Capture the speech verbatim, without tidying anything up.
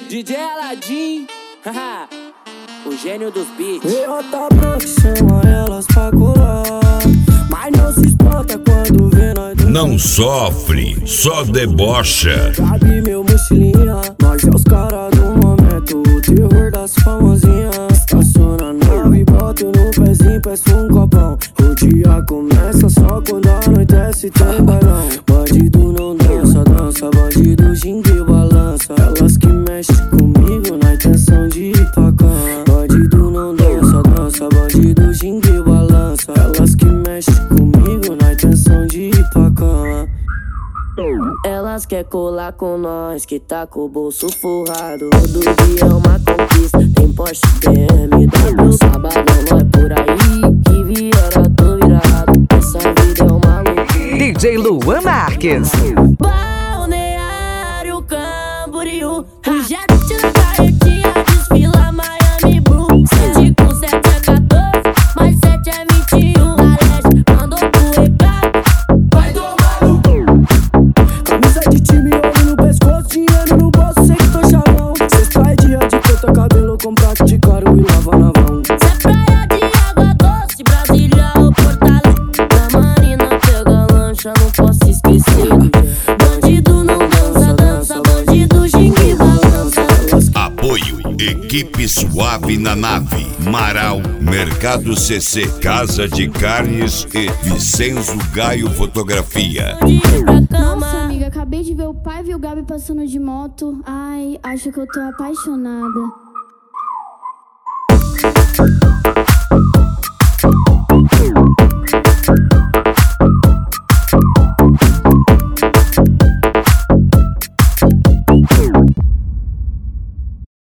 D J Aladim, haha, o gênio dos beats. E outra branca chama elas pra colar, mas não se espanta quando vê nós. Não sofre, só debocha. Cabe meu mochilinha, nós é os caras do momento, o terror das famosinhas. Estaciona a nave, boto no pezinho, peço um copão. O dia começa só quando anoitece, tem bailão. Bandido não dança, dança, bandido ginga e balança. Elas que mexem comigo na intenção de ir pra cama. Bandido não dança, dança, bandido ginga e balança. Elas que mexem comigo na intenção de ir pra cama. Elas quer colar com nós, que tá com o bolso forrado. Todo dia é uma conquista, tem Porsche, B M W. Sabadão não é por aí, que vier tô virado. Essa vida é uma loucura. D J Luan Marques. Balneário Camboriú, o jet na carretinha desfila Miami Blue. Sete com sete é quatorze, mais sete é vinte e um. A Leste mandou pro recado, vai tomar no cu. Camisa de time, ouro no pescoço, dinheiro no bolso, sei que tô chavão. Sexta é dia de cortar cabelo com prática de caro e lava na vão. Cê é praia de água doce, Brasília ou Porto Alegre. Na marina pega lancha, não posso esquecer. Bandido não dança, dança, bandido ginga e balança. Apoio Equipe Suave na Nave, Marau, Mercado C C, Casa de Carnes e Vicenzo Gaio Fotografia. Nossa, amiga, acabei de ver o pai e o Gabi passando de moto. Ai, acho que eu tô apaixonada.